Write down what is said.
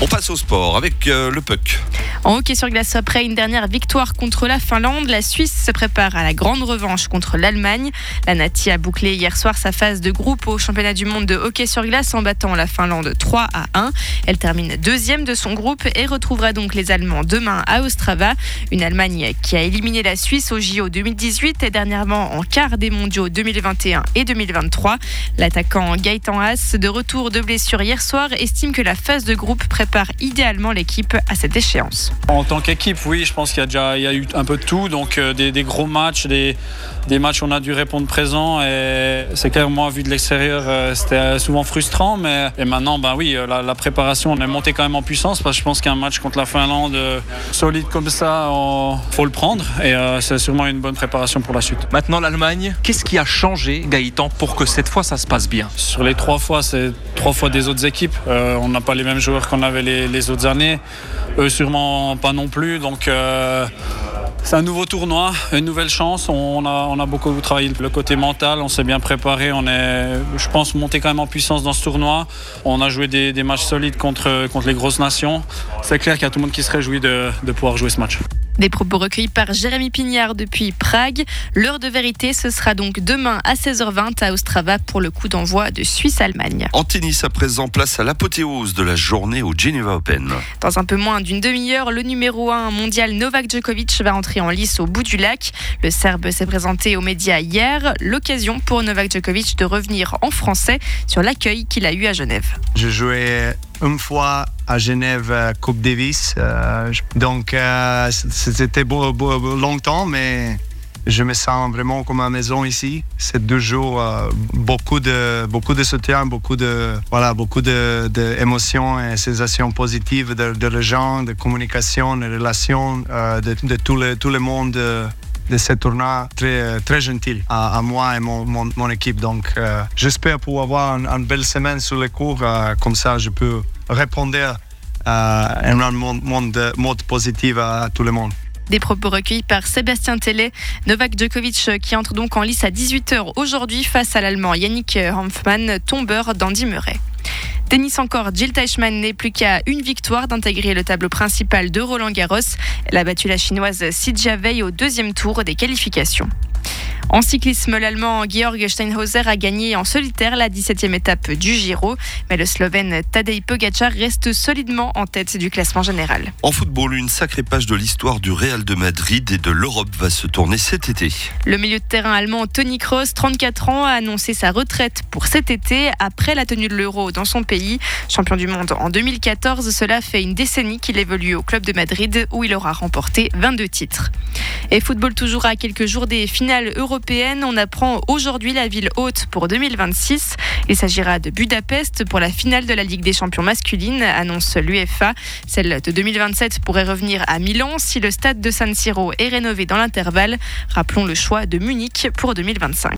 On passe au sport avec le puck. En hockey sur glace, après une dernière victoire contre la Finlande, la Suisse se prépare à la grande revanche contre l'Allemagne. La Nati a bouclé hier soir sa phase de groupe au championnat du monde de hockey sur glace en battant la Finlande 3-1. Elle termine deuxième de son groupe et retrouvera donc les Allemands demain à Ostrava. Une Allemagne qui a éliminé la Suisse au JO 2018 et dernièrement en quart des mondiaux 2021 et 2023. L'attaquant Gaëtan Haas, de retour de blessure hier soir, estime que la phase de groupe prépare idéalement l'équipe à cette échéance. En tant qu'équipe, oui, je pense qu'il y a eu un peu de tout, donc des gros matchs, des matchs où on a dû répondre présent, et c'est clair, moi, vu de l'extérieur, c'était souvent frustrant, et maintenant, oui, la préparation, on est monté quand même en puissance, parce que je pense qu'un match contre la Finlande solide comme ça, faut le prendre, et c'est sûrement une bonne préparation pour la suite. Maintenant, l'Allemagne, qu'est-ce qui a changé, Gaëtan, pour que cette fois, ça se passe bien? Sur les 3 fois, c'est 3 fois des autres équipes. On n'a pas les mêmes joueurs qu'on avait les autres années. Eux, sûrement pas non plus. Donc, c'est un nouveau tournoi, une nouvelle chance. On a beaucoup travaillé le côté mental. On s'est bien préparé. On est, je pense, monté quand même en puissance dans ce tournoi. On a joué des matchs solides contre les grosses nations. C'est clair qu'il y a tout le monde qui se réjouit de pouvoir jouer ce match. Des propos recueillis par Jérémy Pignard depuis Prague. L'heure de vérité, ce sera donc demain à 16h20 à Ostrava pour le coup d'envoi de Suisse-Allemagne. En tennis, à présent, place à l'apothéose de la journée au Geneva Open. Dans un peu moins d'une demi-heure, le numéro 1 mondial Novak Djokovic va entrer en lice au bout du lac. Le Serbe s'est présenté aux médias hier. L'occasion pour Novak Djokovic de revenir en français sur l'accueil qu'il a eu à Genève. J'ai joué une fois à Genève Coupe Davis, donc c'était longtemps, mais je me sens vraiment comme à la maison ici. C'est 2 jours, beaucoup de soutien, beaucoup d'émotions et sensations positives de les gens, de communication, de relations, de tout le monde. De ce tournoi très, très gentil à moi et mon équipe. Donc, j'espère pouvoir avoir une belle semaine sur les cours. Comme ça, je peux répondre en mode positif à tout le monde. Des propos recueillis par Sébastien Tellet. Novak Djokovic qui entre donc en lice à 18h aujourd'hui face à l'Allemand Yannick Hanfmann, tombeur d'Andy Murray. Tennis encore, Jil Teichmann n'est plus qu'à une victoire d'intégrer le tableau principal de Roland-Garros. Elle a battu la chinoise Si Jiawei au 2e tour des qualifications. En cyclisme, l'Allemand Georg Steinhauser a gagné en solitaire la 17e étape du Giro, mais le Slovène Tadej Pogačar reste solidement en tête du classement général. En football, une sacrée page de l'histoire du Real de Madrid et de l'Europe va se tourner cet été. Le milieu de terrain allemand Toni Kroos, 34 ans, a annoncé sa retraite pour cet été après la tenue de l'Euro dans son pays. Champion du monde en 2014, cela fait une décennie qu'il évolue au club de Madrid où il aura remporté 22 titres. Et football toujours à quelques jours des finales européennes, on apprend aujourd'hui la ville hôte pour 2026. Il s'agira de Budapest pour la finale de la Ligue des champions masculine, annonce l'UEFA. Celle de 2027 pourrait revenir à Milan si le stade de San Siro est rénové dans l'intervalle. Rappelons le choix de Munich pour 2025.